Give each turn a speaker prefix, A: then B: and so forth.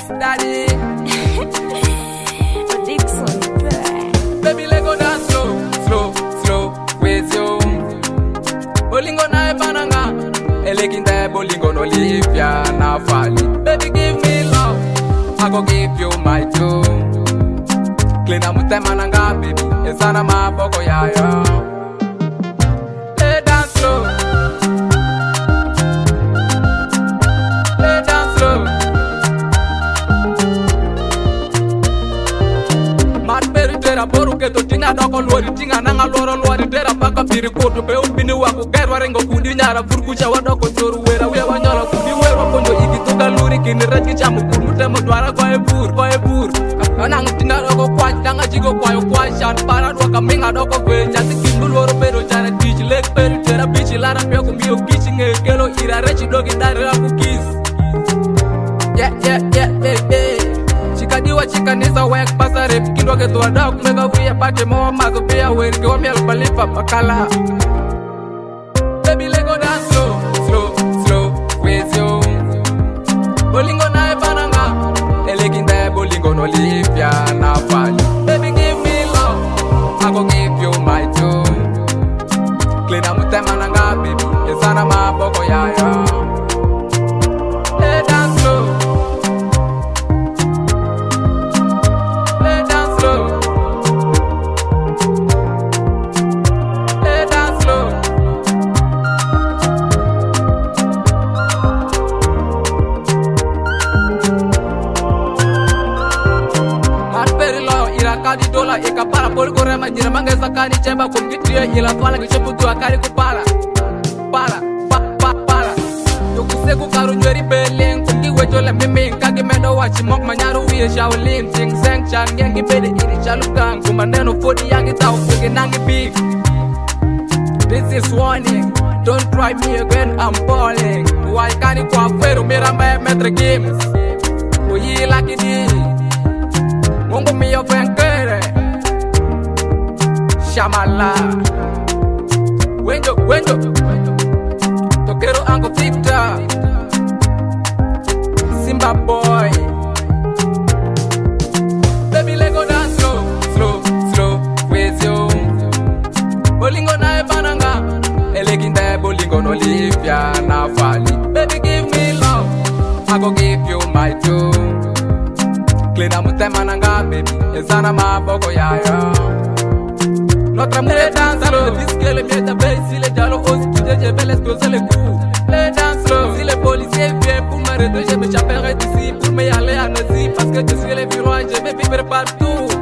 A: Daddy.
B: Dixon.
A: Baby, let go dance slow, slow, slow with you. Bolingo na ebananga, elekinde bolingo no lipya na fali. Baby, give me love, I go give you my tune. Clean up mutema nanga, baby, esana maboko ya yo. Let dance slow, let dance slow. Mat beri tera boru ke to tinga doko lori tinga nanga lori tera baka piri koto pe ubini wako gerwa rengo kundi nyara furkucha wadoko choru wera we wanyola kundi wera konjo iki tuka luri kini reki chamu kumutemo dwara kwa ebur anang tinga doko kwa tanga jigo kwa shan para dwa kaminga doko kwe nyati kimbu loro pero chara tich lek peri tera bichi lara pyo kumbiyo kichi ngekelo ira rechi dogi dari raku kiss. Yeah. Chikadiwa chikanisa wek pasa rip kindwa ke tuwa dog mega vuya pake moa mazo pia weri ke wamiel balifa pakala. Baby let go dance slow, slow, slow with you. Bolingo na ebananga, elekinde bolingo no lipya na fali. Baby give me love, I go give you my tune. Clean up mutema nanga baby, esana maboko ya yo. Let dance slow. Kadi dola eka para pol korema jira mangesa kani chemba kumgitrie ila fala kichebutu akari kupala para yokuseku karu nyeri beleng kungi wejole mimi kagi mendo wachi mok manyaru wiye shaolin ting seng chan ngengi bede iri chalugang kumaneno fodi yangi tau kugi nangi big. This is warning, don't try me again, I'm balling. Why kani kwa feru miramba metre games uyi laki di Mungu mio venkere Shamala Wenjo Tokero ango Victor Simba boy Baby let go dance slow, slow, slow with you. Bolingo na ebananga, elekinde bolingo no lipya na fali. Baby give me love, I go give you my tune. Clean up mutema nanga baby, esana maboko ya yo. Notre amour dance slow, le disque le mieux d'abeille. Si les dialogues osent tout dire, je vais l'exploser les coups. Les dance slow, si les policiers viennent pour m'arrêter, je me chapperai d'ici pour me y aller à Nazi. Parce que je suis les violents et je vais vivre partout.